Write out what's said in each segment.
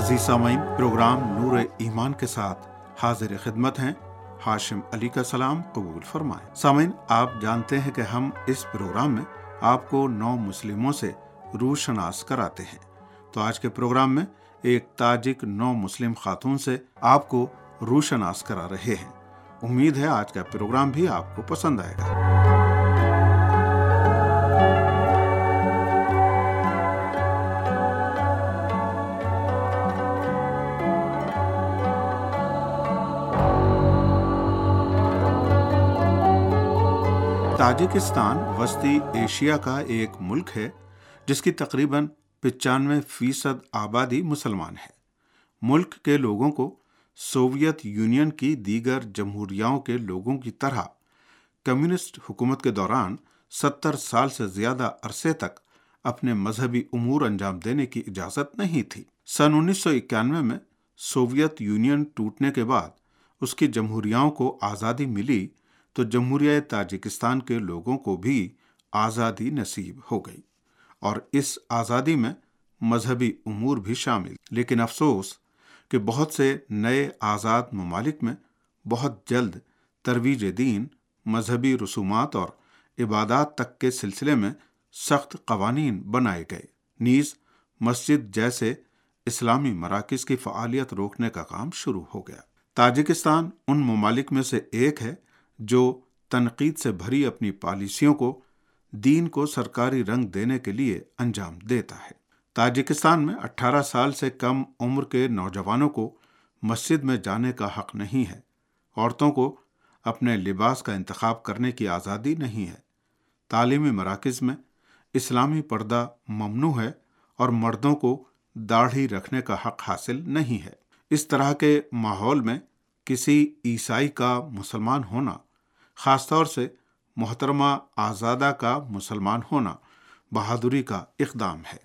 अजीज सामीन, प्रोग्राम नूर ईमान के साथ हाजिर खिदमत हैं। हाशिम अली का सलाम कबूल फरमाएं। सामीन, आप जानते हैं कि हम इस प्रोग्राम में आपको 9 मुस्लिमों से रूशनास कराते हैं। तो आज के प्रोग्राम में एक ताजिक 9 मुस्लिम खातून से आपको रूशनास करा रहे हैं। उम्मीद है आज का प्रोग्राम भी आपको पसंद आएगा। ताजिकिस्तान वस्ती एशिया का एक मुल्क है जिसकी तकरीबन 95% आबादी मुसलमान है। मुल्क के लोगों को सोवियत यूनियन की दीगर जमहूरियाओं के लोगों की तरह कम्युनिस्ट हुकूमत के दौरान 70 साल से ज्यादा अरसे तक अपने मजहबी उमूर अंजाम देने की इजाज़त नहीं थी। सन 1991 में सोवियत यूनियन टूटने के बाद उसकी जमहूरियाओं को आज़ादी मिली तो जमहूरिया ताजिकिस्तान के लोगों को भी आज़ादी नसीब हो गई और इस आज़ादी में मजहबी उमूर भी शामिल। लेकिन अफसोस कि बहुत से नए आज़ाद ममालिक में बहुत जल्द तरवीज दीन, मजहबी रसूमात और इबादात तक के सिलसिले में सख्त कवानीन बनाए गए। नीज़ मस्जिद जैसे इस्लामी मराकिज़ की फ़आलियत रोकने का काम शुरू हो गया। ताजिकिस्तान उन ममालिक में से एक है जो तनकीद से भरी अपनी पॉलिसियों को दीन को सरकारी रंग देने के लिए अंजाम देता है। ताजिकिस्तान में 18 साल से कम उम्र के नौजवानों को मस्जिद में जाने का हक नहीं है। औरतों को अपने लिबास का इंतखाब करने की आज़ादी नहीं है। तालीमी मराकिज़ में इस्लामी पर्दा ममनू है और मर्दों को दाढ़ी रखने का हक हासिल नहीं है। इस तरह के माहौल में किसी ईसाई का मुसलमान होना, ख़ासतौर से मोहतरमा आज़ादा का मुसलमान होना, बहादुरी का इक़दाम है।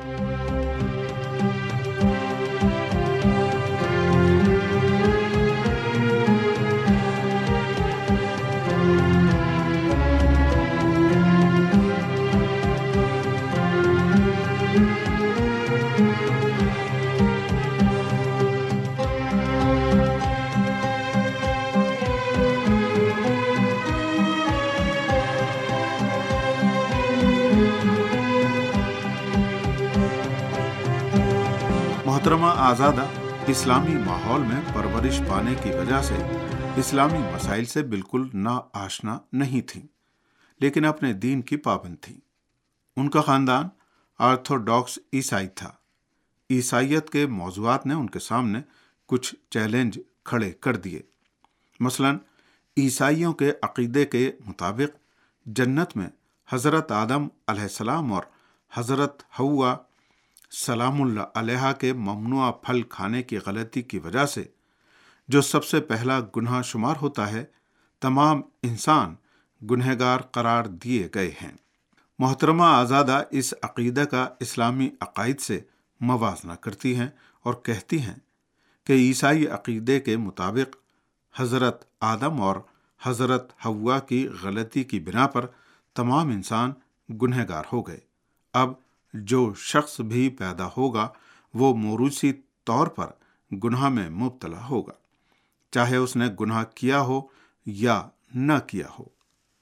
मोहतरमा आज़ादा इस्लामी माहौल में परवरिश पाने की वजह से इस्लामी मसाइल से बिल्कुल ना आशना नहीं थी, लेकिन अपने दीन की पाबंद थी। उनका ख़ानदान ऑर्थोडॉक्स ईसाई था। ईसाइयत के मौज़ूआत ने उनके सामने कुछ चैलेंज खड़े कर दिए। मसलन ईसाइयों के अक़ीदे के मुताबिक जन्नत में हज़रत आदम अलैहिस्सलाम और हज़रत हव्वा सलामुल्लाह अलैहा के ममनुआ फल खाने की गलती की वजह से जो सबसे पहला गुनाह शुमार होता है, तमाम इंसान गुनहगार करार दिए गए हैं। मोहतरमा आज़ादा इस अक़ीदा का इस्लामी अक़ाइद से मवाज़ना करती हैं और कहती हैं कि ईसाई अक़ीदे के मुताबिक हज़रत आदम और हज़रत हव्वा की गलती की बिना पर तमाम इंसान गुनहगार हो गए। अब जो शख्स भी पैदा होगा वो मौरूसी तौर पर गुनाह में मुब्तला होगा, चाहे उसने गुनाह किया हो या न किया हो।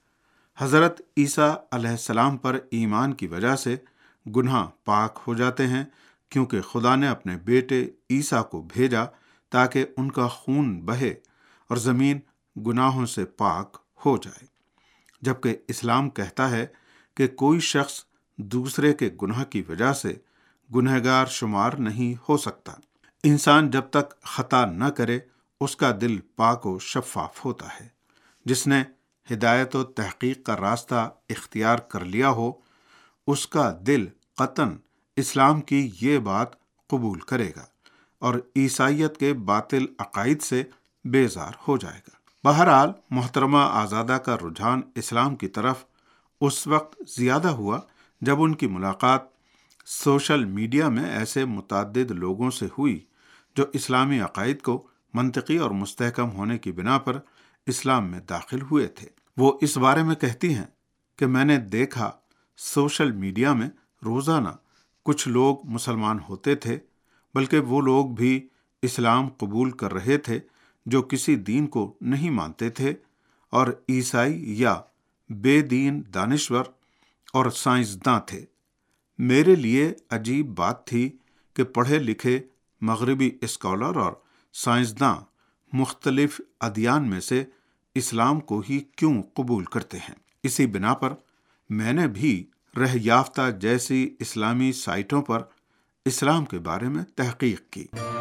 हज़रत ईसा अलैहिस्सलाम पर ईमान की वजह से गुनाह पाक हो जाते हैं, क्योंकि खुदा ने अपने बेटे ईसा को भेजा ताकि उनका खून बहे और ज़मीन गुनाहों से पाक हो जाए। जबकि इस्लाम कहता है कि कोई शख्स दूसरे के गुनाह की वजह से गुनहगार शुमार नहीं हो सकता। इंसान जब तक खता न करे उसका दिल पाक व शफ़ाफ होता है। जिसने हिदायत व तहक़ीक़ का रास्ता इख्तियार कर लिया हो उसका दिल क़तन इस्लाम की ये बात कबूल करेगा और ईसाइयत के बातिल अक़ाइद से बेजार हो जाएगा। बहरहाल मोहतरमा आज़ादा का रुझान इस्लाम की तरफ उस वक्त ज़्यादा हुआ जब उनकी मुलाकात सोशल मीडिया में ऐसे मुतअद्दिद लोगों से हुई जो इस्लामी अक़ाइद को मंतकी और मुस्तहकम होने की बिना पर इस्लाम में दाखिल हुए थे। वो इस बारे में कहती हैं कि मैंने देखा सोशल मीडिया में रोज़ाना कुछ लोग मुसलमान होते थे, بلکہ وہ لوگ بھی اسلام قبول کر رہے تھے جو کسی دین کو نہیں مانتے تھے اور عیسائی یا بے دین دانشور اور سائنسداں تھے۔ میرے لیے عجیب بات تھی کہ پڑھے لکھے مغربی اسکالر اور سائنسداں مختلف ادیان میں سے اسلام کو ہی کیوں قبول کرتے ہیں۔ اسی بنا پر میں نے بھی رہ یافتہ جیسی اسلامی سائٹوں پر اسلام کے بارے میں تحقیق کی۔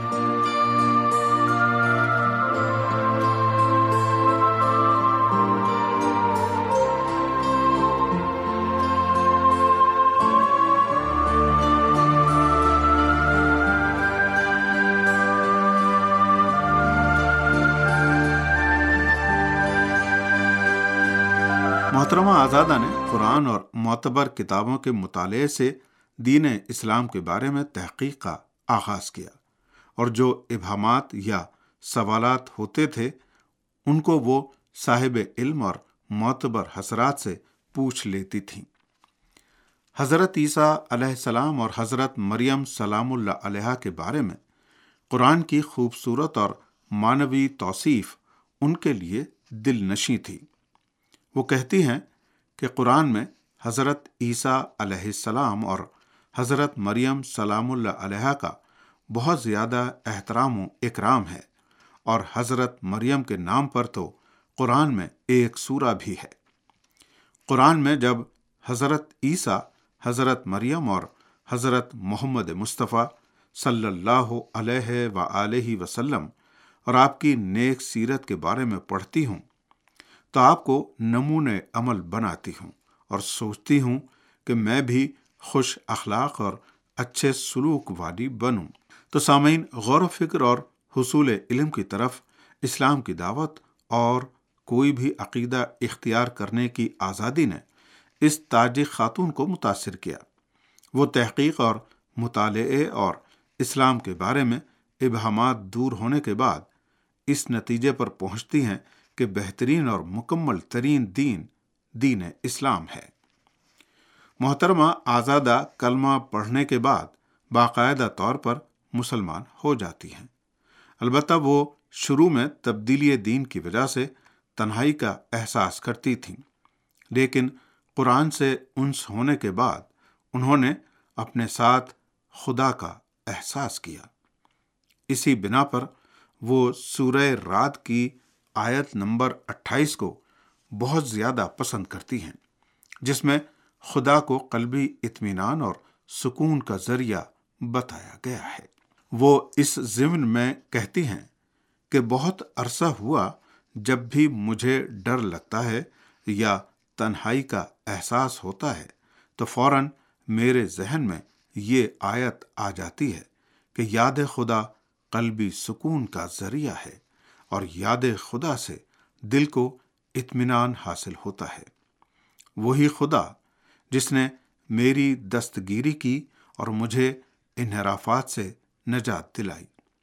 محترمہ آزادہ نے قرآن اور معتبر کتابوں کے مطالعے سے دین اسلام کے بارے میں تحقیق کا آغاز کیا، اور جو ابہامات یا سوالات ہوتے تھے ان کو وہ صاحب علم اور معتبر حضرات سے پوچھ لیتی تھیں۔ حضرت عیسیٰ علیہ السلام اور حضرت مریم سلام اللہ علیہا کے بارے میں قرآن کی خوبصورت اور معنوی توصیف ان کے لیے دل نشیں تھی۔ وہ کہتی ہیں کہ قرآن میں حضرت عیسیٰ علیہ السلام اور حضرت مریم سلام اللہ علیہا کا بہت زیادہ احترام و اکرام ہے، اور حضرت مریم کے نام پر تو قرآن میں ایک سورہ بھی ہے۔ قرآن میں جب حضرت عیسیٰ، حضرت مریم اور حضرت محمد مصطفیٰ صلی اللہ علیہ وآلہ وسلم اور آپ کی نیک سیرت کے بارے میں پڑھتی ہوں تو آپ کو نمونے عمل بناتی ہوں اور سوچتی ہوں کہ میں بھی خوش اخلاق اور اچھے سلوک والی بنوں۔ تو سامعین، غور و فکر اور حصول علم کی طرف اسلام کی دعوت اور کوئی بھی عقیدہ اختیار کرنے کی آزادی نے اس تاجک خاتون کو متاثر کیا۔ وہ تحقیق اور مطالعے اور اسلام کے بارے میں ابہامات دور ہونے کے بعد اس نتیجے پر پہنچتی ہیں کہ بہترین اور مکمل ترین دین اسلام ہے۔ محترمہ آزادہ کلمہ پڑھنے کے بعد باقاعدہ طور پر مسلمان ہو جاتی ہیں۔ البتہ وہ شروع میں تبدیلی دین کی وجہ سے تنہائی کا احساس کرتی تھیں، لیکن قرآن سے انس ہونے کے بعد انہوں نے اپنے ساتھ خدا کا احساس کیا۔ اسی بنا پر وہ سورہ رعد کی آیت نمبر 28 کو بہت زیادہ پسند کرتی ہیں، جس میں خدا کو قلبی اطمینان اور سکون کا ذریعہ بتایا گیا ہے۔ وہ اس ضمن میں کہتی ہیں کہ بہت عرصہ ہوا جب بھی مجھے ڈر لگتا ہے یا تنہائی کا احساس ہوتا ہے تو فوراً میرے ذہن میں یہ آیت آ جاتی ہے کہ یاد خدا قلبی سکون کا ذریعہ ہے، اور یاد خدا سے دل کو اطمینان حاصل ہوتا ہے۔ وہی خدا جس نے میری دستگیری کی اور مجھے انحرافات سے نجات دلائی،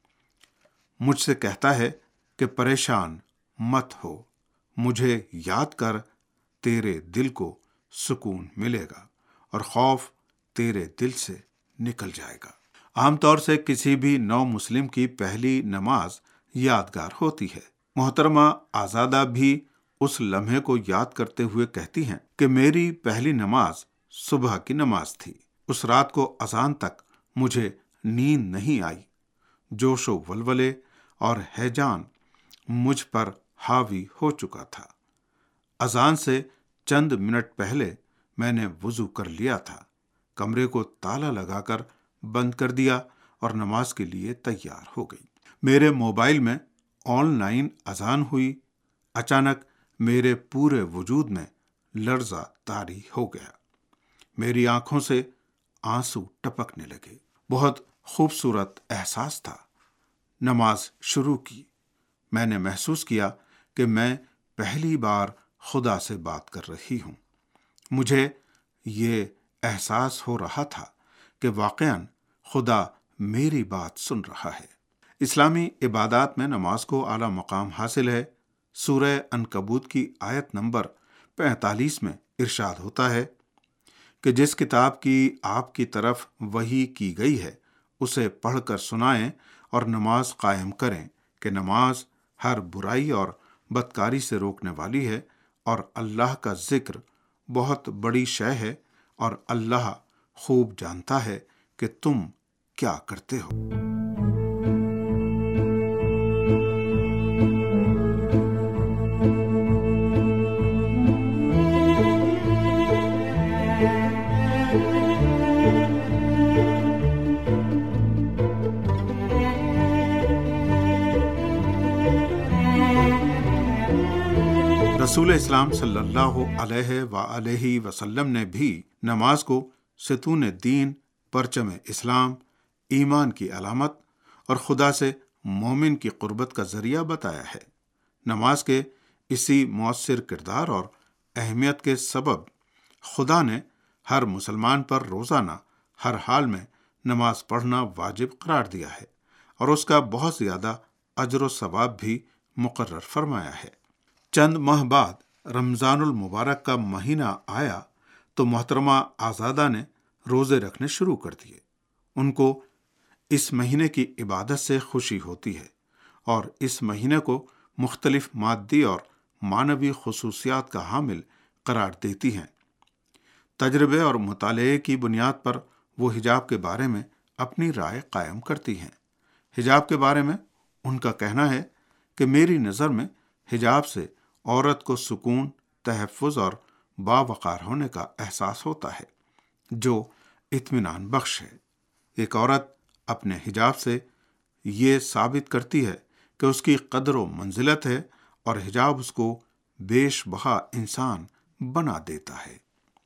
مجھ سے کہتا ہے کہ پریشان مت ہو، مجھے یاد کر، تیرے دل کو سکون ملے گا اور خوف تیرے دل سے نکل جائے گا۔ عام طور سے کسی بھی نو مسلم کی پہلی نماز یادگار ہوتی ہے۔ محترمہ آزادہ بھی اس لمحے کو یاد کرتے ہوئے کہتی ہیں کہ میری پہلی نماز صبح کی نماز تھی۔ اس رات کو اذان تک مجھے نیند نہیں آئی۔ جوش و ولولے اور ہیجان مجھ پر حاوی ہو چکا تھا۔ اذان سے چند منٹ پہلے میں نے وضو کر لیا تھا، کمرے کو تالا لگا کر بند کر دیا اور نماز کے لیے تیار ہو گئی۔ میرے موبائل میں آن لائن اذان ہوئی۔ اچانک میرے پورے وجود میں لرزہ طاری ہو گیا، میری آنکھوں سے آنسو ٹپکنے لگے۔ بہت خوبصورت احساس تھا۔ نماز شروع کی، میں نے محسوس کیا کہ میں پہلی بار خدا سے بات کر رہی ہوں۔ مجھے یہ احساس ہو رہا تھا کہ واقعاً خدا میری بات سن رہا ہے۔ اسلامی عبادات میں نماز کو اعلیٰ مقام حاصل ہے۔ سورہ عنکبوت کی آیت نمبر 45 میں ارشاد ہوتا ہے کہ جس کتاب کی آپ کی طرف وحی کی گئی ہے اسے پڑھ کر سنائیں اور نماز قائم کریں کہ نماز ہر برائی اور بدکاری سے روکنے والی ہے اور اللہ کا ذکر بہت بڑی شے ہے اور اللہ خوب جانتا ہے کہ تم کیا کرتے ہو۔ رسول اسلام صلی اللہ علیہ وآلہ وسلم نے بھی نماز کو ستون دین، پرچم اسلام، ایمان کی علامت اور خدا سے مومن کی قربت کا ذریعہ بتایا ہے۔ نماز کے اسی مؤثر کردار اور اہمیت کے سبب خدا نے ہر مسلمان پر روزانہ ہر حال میں نماز پڑھنا واجب قرار دیا ہے اور اس کا بہت زیادہ اجر و ثواب بھی مقرر فرمایا ہے۔ چند ماہ بعد رمضان المبارک کا مہینہ آیا تو محترمہ آزادہ نے روزے رکھنے شروع کر دیے۔ ان کو اس مہینے کی عبادت سے خوشی ہوتی ہے اور اس مہینے کو مختلف مادی اور معنوی خصوصیات کا حامل قرار دیتی ہیں۔ تجربے اور مطالعے کی بنیاد پر وہ حجاب کے بارے میں اپنی رائے قائم کرتی ہیں۔ حجاب کے بارے میں ان کا کہنا ہے کہ میری نظر میں حجاب سے عورت کو سکون، تحفظ اور باوقار ہونے کا احساس ہوتا ہے جو اطمینان بخش ہے۔ ایک عورت اپنے حجاب سے یہ ثابت کرتی ہے کہ اس کی قدر و منزلت ہے اور حجاب اس کو بیش بہا انسان بنا دیتا ہے۔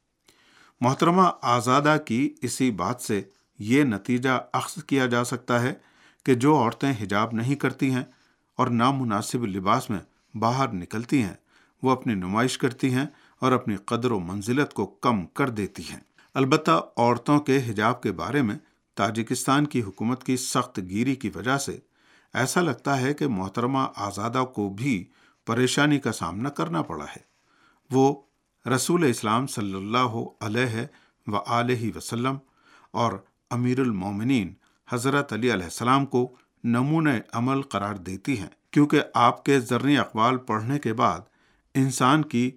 محترمہ آزادہ کی اسی بات سے یہ نتیجہ اخذ کیا جا سکتا ہے کہ جو عورتیں حجاب نہیں کرتی ہیں اور نامناسب لباس میں باہر نکلتی ہیں، وہ اپنی نمائش کرتی ہیں اور اپنی قدر و منزلت کو کم کر دیتی ہیں۔ البتہ عورتوں کے حجاب کے بارے میں تاجکستان کی حکومت کی سخت گیری کی وجہ سے ایسا لگتا ہے کہ محترمہ آزادہ کو بھی پریشانی کا سامنا کرنا پڑا ہے۔ وہ رسول اسلام صلی اللہ علیہ وآلہ وسلم اور امیر المومنین حضرت علی علیہ السلام کو نمونہ عمل قرار دیتی ہیں، کیونکہ آپ کے زرعی اقوال پڑھنے کے بعد انسان کی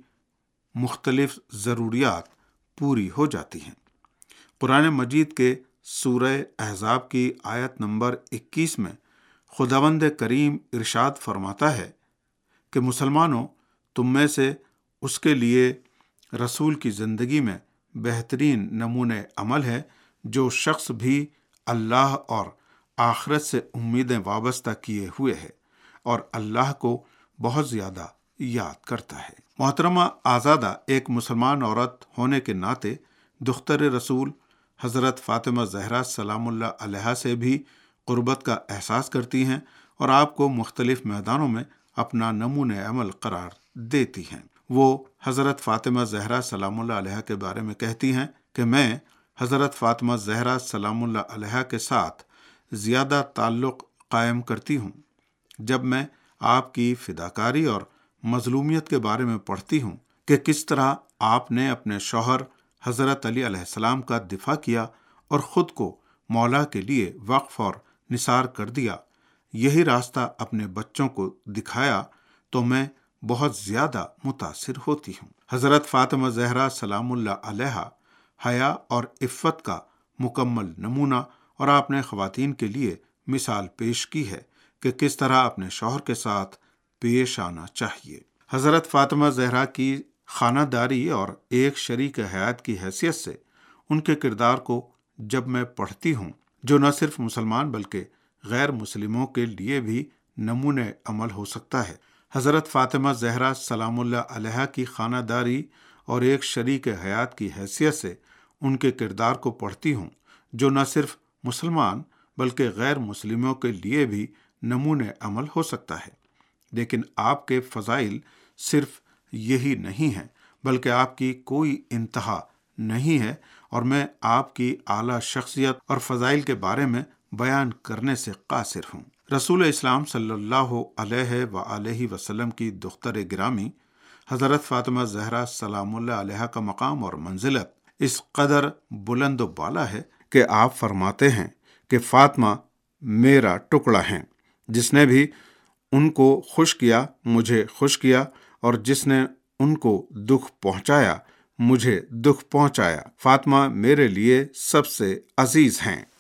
مختلف ضروریات پوری ہو جاتی ہیں۔ قرآن مجید کے سورہ احزاب کی آیت نمبر 21 میں خداوند کریم ارشاد فرماتا ہے کہ مسلمانوں، تم میں سے اس کے لیے رسول کی زندگی میں بہترین نمونہ عمل ہے جو شخص بھی اللہ اور آخرت سے امیدیں وابستہ کیے ہوئے ہے اور اللہ کو بہت زیادہ یاد کرتا ہے۔ محترمہ آزادہ ایک مسلمان عورت ہونے کے ناطے دختر رسول حضرت فاطمہ زہرا سلام اللہ علیہا سے بھی قربت کا احساس کرتی ہیں اور آپ کو مختلف میدانوں میں اپنا نمونہ عمل قرار دیتی ہیں۔ وہ حضرت فاطمہ زہرا سلام اللہ علیہا کے بارے میں کہتی ہیں کہ میں حضرت فاطمہ زہرا سلام اللہ علیہا کے ساتھ زیادہ تعلق قائم کرتی ہوں۔ جب میں آپ کی فداکاری اور مظلومیت کے بارے میں پڑھتی ہوں کہ کس طرح آپ نے اپنے شوہر حضرت علی علیہ السلام کا دفاع کیا اور خود کو مولا کے لیے وقف اور نثار کر دیا، یہی راستہ اپنے بچوں کو دکھایا، تو میں بہت زیادہ متاثر ہوتی ہوں۔ حضرت فاطمہ زہرا سلام اللہ علیہا حیا اور عفت کا مکمل نمونہ اور آپ نے خواتین کے لیے مثال پیش کی ہے کہ کس طرح اپنے شوہر کے ساتھ پیش آنا چاہیے۔ حضرت فاطمہ زہرا کی خانہ داری اور ایک شریک حیات کی حیثیت سے ان کے کردار کو جب میں پڑھتی ہوں، جو نہ صرف مسلمان بلکہ غیر مسلموں کے لیے بھی نمونہ عمل ہو سکتا ہے۔ حضرت فاطمہ زہرا سلام اللہ علیہا کی خانہ داری اور ایک شریک حیات کی حیثیت سے ان کے کردار کو پڑھتی ہوں، جو نہ صرف مسلمان بلکہ غیر مسلموں کے لیے بھی نمونہ عمل ہو سکتا ہے۔ لیکن آپ کے فضائل صرف یہی نہیں ہیں، بلکہ آپ کی کوئی انتہا نہیں ہے، اور میں آپ کی اعلیٰ شخصیت اور فضائل کے بارے میں بیان کرنے سے قاصر ہوں۔ رسول اسلام صلی اللہ علیہ وآلہ وسلم کی دختر گرامی حضرت فاطمہ زہرا سلام اللہ علیہا کا مقام اور منزلت اس قدر بلند و بالا ہے کہ آپ فرماتے ہیں کہ فاطمہ میرا ٹکڑا ہیں۔ جس نے بھی ان کو خوش کیا مجھے خوش کیا، اور جس نے ان کو دکھ پہنچایا مجھے دکھ پہنچایا۔ فاطمہ میرے لیے سب سے عزیز ہیں۔